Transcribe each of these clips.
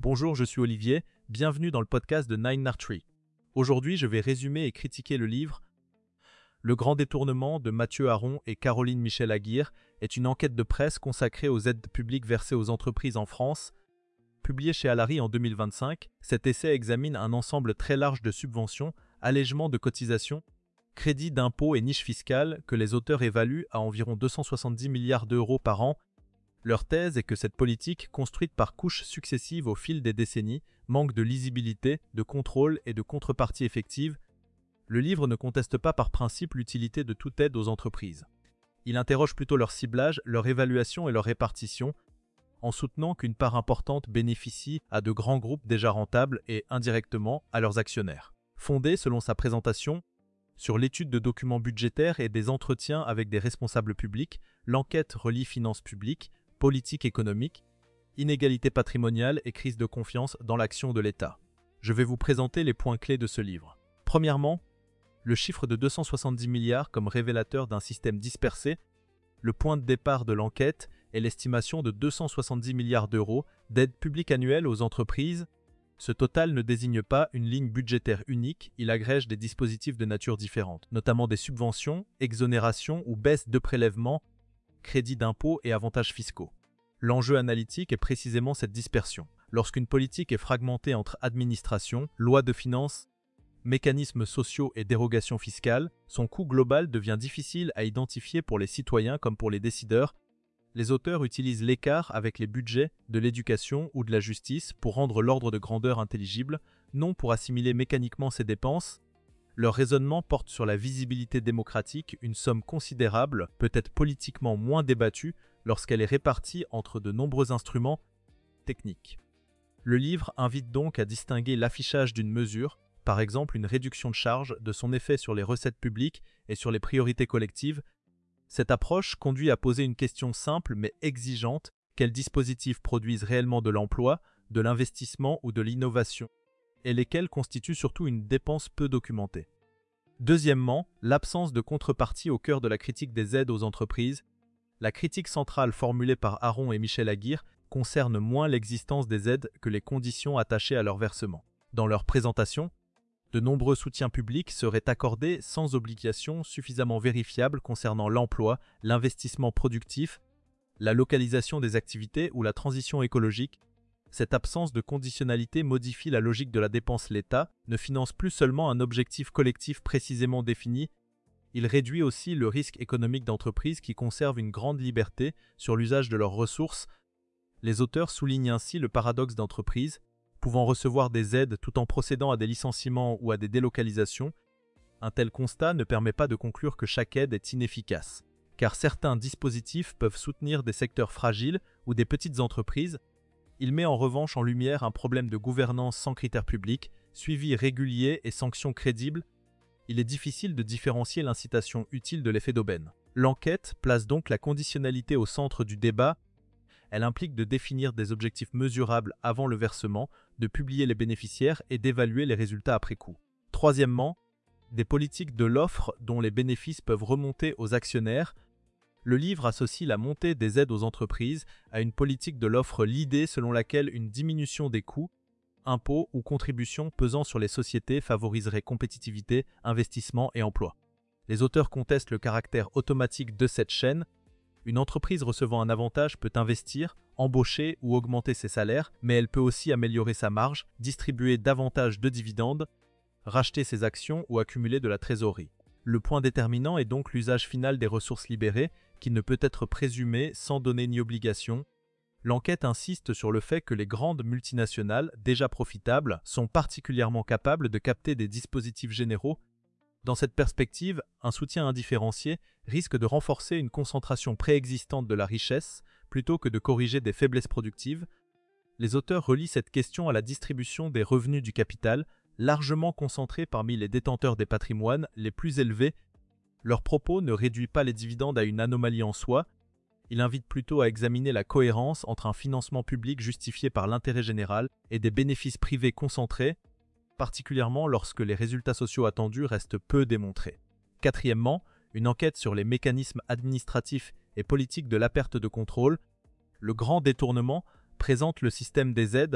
Bonjour, je suis Olivier, bienvenue dans le podcast de Nine Archery. Aujourd'hui, je vais résumer et critiquer le livre « Le grand détournement » de Mathieu Aron et Caroline Michel-Aguirre est une enquête de presse consacrée aux aides publiques versées aux entreprises en France. Publié chez Alary en 2025, cet essai examine un ensemble très large de subventions, allègements de cotisations, crédits d'impôts et niches fiscales que les auteurs évaluent à environ 270 milliards d'euros par an. Leur thèse est que cette politique, construite par couches successives au fil des décennies, manque de lisibilité, de contrôle et de contrepartie effective. Le livre ne conteste pas par principe l'utilité de toute aide aux entreprises. Il interroge plutôt leur ciblage, leur évaluation et leur répartition, en soutenant qu'une part importante bénéficie à de grands groupes déjà rentables et, indirectement, à leurs actionnaires. Fondé, selon sa présentation, sur l'étude de documents budgétaires et des entretiens avec des responsables publics, l'enquête relie finances publiques, politique économique, inégalité patrimoniale et crise de confiance dans l'action de l'État. Je vais vous présenter les points clés de ce livre. Premièrement, le chiffre de 270 milliards comme révélateur d'un système dispersé. Le point de départ de l'enquête est l'estimation de 270 milliards d'euros d'aide publique annuelle aux entreprises. Ce total ne désigne pas une ligne budgétaire unique, il agrège des dispositifs de nature différente, notamment des subventions, exonérations ou baisses de prélèvements, crédits d'impôts et avantages fiscaux. L'enjeu analytique est précisément cette dispersion. Lorsqu'une politique est fragmentée entre administration, loi de finances, mécanismes sociaux et dérogations fiscales, son coût global devient difficile à identifier pour les citoyens comme pour les décideurs. Les auteurs utilisent l'écart avec les budgets de l'éducation ou de la justice pour rendre l'ordre de grandeur intelligible, non pour assimiler mécaniquement ces dépenses. Leur raisonnement porte sur la visibilité démocratique, une somme considérable peut être politiquement moins débattue lorsqu'elle est répartie entre de nombreux instruments techniques. Le livre invite donc à distinguer l'affichage d'une mesure, par exemple une réduction de charge, de son effet sur les recettes publiques et sur les priorités collectives. Cette approche conduit à poser une question simple mais exigeante: quels dispositifs produisent réellement de l'emploi, de l'investissement ou de l'innovation, et lesquels constituent surtout une dépense peu documentée. Deuxièmement, l'absence de contrepartie au cœur de la critique des aides aux entreprises. La critique centrale formulée par Aron et Michel-Aguirre concerne moins l'existence des aides que les conditions attachées à leur versement. Dans leur présentation, de nombreux soutiens publics seraient accordés sans obligation suffisamment vérifiable concernant l'emploi, l'investissement productif, la localisation des activités ou la transition écologique. Cette absence de conditionnalité modifie la logique de la dépense. L'État ne finance plus seulement un objectif collectif précisément défini, il réduit aussi le risque économique d'entreprises qui conservent une grande liberté sur l'usage de leurs ressources. Les auteurs soulignent ainsi le paradoxe d'entreprises pouvant recevoir des aides tout en procédant à des licenciements ou à des délocalisations. Un tel constat ne permet pas de conclure que chaque aide est inefficace, car certains dispositifs peuvent soutenir des secteurs fragiles ou des petites entreprises. Il met en revanche en lumière un problème de gouvernance sans critères publics, suivi régulier et sanctions crédibles. Il est difficile de différencier l'incitation utile de l'effet d'aubaine. L'enquête place donc la conditionnalité au centre du débat. Elle implique de définir des objectifs mesurables avant le versement, de publier les bénéficiaires et d'évaluer les résultats après coup. Troisièmement, des politiques de l'offre dont les bénéfices peuvent remonter aux actionnaires. Le livre associe la montée des aides aux entreprises à une politique de l'offre, l'idée selon laquelle une diminution des coûts, impôts ou contributions pesant sur les sociétés favoriserait compétitivité, investissement et emploi. Les auteurs contestent le caractère automatique de cette chaîne. Une entreprise recevant un avantage peut investir, embaucher ou augmenter ses salaires, mais elle peut aussi améliorer sa marge, distribuer davantage de dividendes, racheter ses actions ou accumuler de la trésorerie. Le point déterminant est donc l'usage final des ressources libérées, qui ne peut être présumé sans données ni obligations. L'enquête insiste sur le fait que les grandes multinationales, déjà profitables, sont particulièrement capables de capter des dispositifs généraux. Dans cette perspective, un soutien indifférencié risque de renforcer une concentration préexistante de la richesse plutôt que de corriger des faiblesses productives. Les auteurs relient cette question à la distribution des revenus du capital, largement concentrés parmi les détenteurs des patrimoines les plus élevés. Leur propos ne réduit pas les dividendes à une anomalie en soi, il invite plutôt à examiner la cohérence entre un financement public justifié par l'intérêt général et des bénéfices privés concentrés, particulièrement lorsque les résultats sociaux attendus restent peu démontrés. Quatrièmement, une enquête sur les mécanismes administratifs et politiques de la perte de contrôle. Le grand détournement présente le système des aides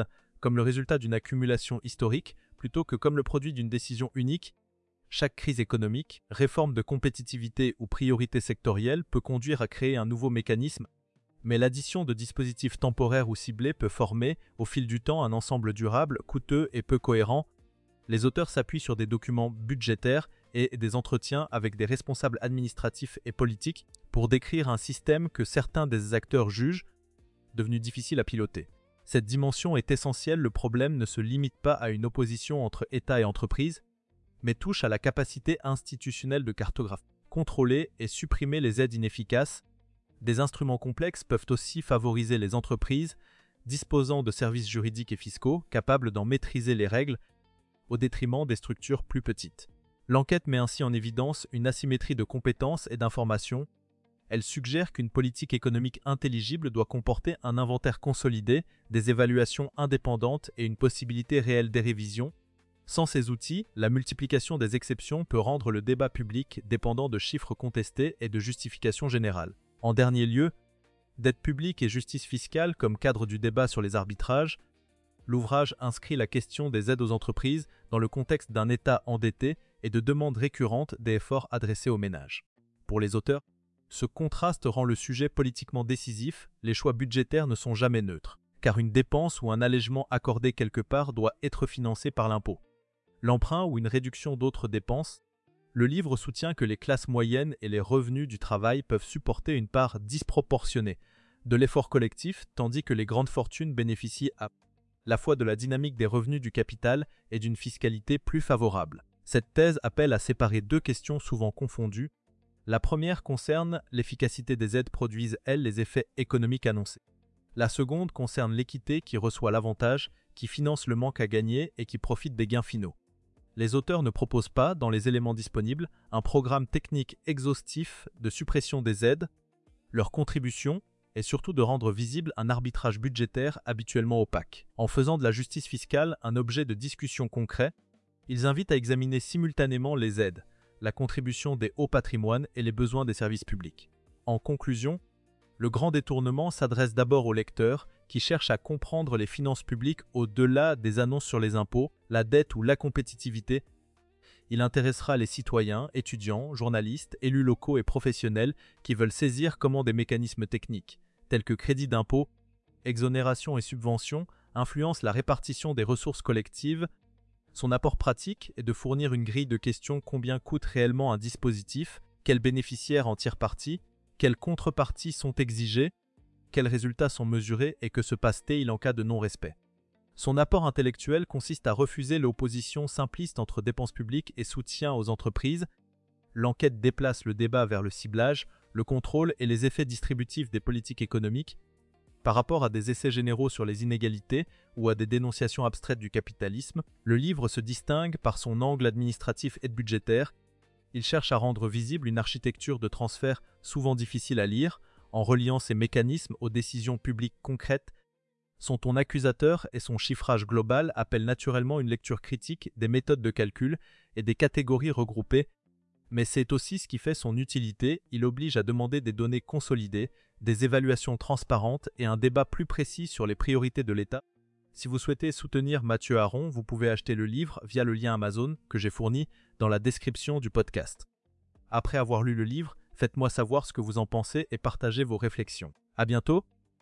comme le résultat d'une accumulation historique, plutôt que comme le produit d'une décision unique. Chaque crise économique, réforme de compétitivité ou priorité sectorielle peut conduire à créer un nouveau mécanisme, mais l'addition de dispositifs temporaires ou ciblés peut former, au fil du temps, un ensemble durable, coûteux et peu cohérent. Les auteurs s'appuient sur des documents budgétaires et des entretiens avec des responsables administratifs et politiques pour décrire un système que certains des acteurs jugent devenu difficile à piloter. Cette dimension est essentielle, le problème ne se limite pas à une opposition entre État et entreprise, mais touche à la capacité institutionnelle de cartographier, contrôler et supprimer les aides inefficaces. Des instruments complexes peuvent aussi favoriser les entreprises disposant de services juridiques et fiscaux capables d'en maîtriser les règles au détriment des structures plus petites. L'enquête met ainsi en évidence une asymétrie de compétences et d'informations. Elle suggère qu'une politique économique intelligible doit comporter un inventaire consolidé, des évaluations indépendantes et une possibilité réelle des révisions. Sans ces outils, la multiplication des exceptions peut rendre le débat public dépendant de chiffres contestés et de justifications générales. En dernier lieu, dette publique et justice fiscale comme cadre du débat sur les arbitrages, l'ouvrage inscrit la question des aides aux entreprises dans le contexte d'un État endetté et de demandes récurrentes des efforts adressés aux ménages. Pour les auteurs, ce contraste rend le sujet politiquement décisif, les choix budgétaires ne sont jamais neutres, car une dépense ou un allègement accordé quelque part doit être financé par l'impôt, l'emprunt ou une réduction d'autres dépenses. Le livre soutient que les classes moyennes et les revenus du travail peuvent supporter une part disproportionnée de l'effort collectif, tandis que les grandes fortunes bénéficient à la fois de la dynamique des revenus du capital et d'une fiscalité plus favorable. Cette thèse appelle à séparer deux questions souvent confondues. La première concerne l'efficacité des aides produisent, elles, les effets économiques annoncés. La seconde concerne l'équité qui reçoit l'avantage, qui finance le manque à gagner et qui profite des gains finaux. Les auteurs ne proposent pas, dans les éléments disponibles, un programme technique exhaustif de suppression des aides. Leur contribution est surtout de rendre visible un arbitrage budgétaire habituellement opaque. En faisant de la justice fiscale un objet de discussion concret, ils invitent à examiner simultanément les aides, la contribution des hauts patrimoines et les besoins des services publics. En conclusion, le grand détournement s'adresse d'abord aux lecteurs qui cherchent à comprendre les finances publiques au-delà des annonces sur les impôts, la dette ou la compétitivité. Il intéressera les citoyens, étudiants, journalistes, élus locaux et professionnels qui veulent saisir comment des mécanismes techniques, tels que crédit d'impôt, exonération et subventions, influencent la répartition des ressources collectives. Son apport pratique est de fournir une grille de questions: combien coûte réellement un dispositif, quels bénéficiaires en tirent parti, quelles contreparties sont exigées, quels résultats sont mesurés et que se passe-t-il en cas de non-respect. Son apport intellectuel consiste à refuser l'opposition simpliste entre dépenses publiques et soutien aux entreprises. L'enquête déplace le débat vers le ciblage, le contrôle et les effets distributifs des politiques économiques par rapport à des essais généraux sur les inégalités ou à des dénonciations abstraites du capitalisme. Le livre se distingue par son angle administratif et budgétaire. Il cherche à rendre visible une architecture de transfert souvent difficile à lire, en reliant ces mécanismes aux décisions publiques concrètes. Son ton accusateur et son chiffrage global appellent naturellement une lecture critique des méthodes de calcul et des catégories regroupées, mais c'est aussi ce qui fait son utilité. Il oblige à demander des données consolidées, des évaluations transparentes et un débat plus précis sur les priorités de l'État. Si vous souhaitez soutenir Mathieu Aron, vous pouvez acheter le livre via le lien Amazon que j'ai fourni dans la description du podcast. Après avoir lu le livre, faites-moi savoir ce que vous en pensez et partagez vos réflexions. À bientôt!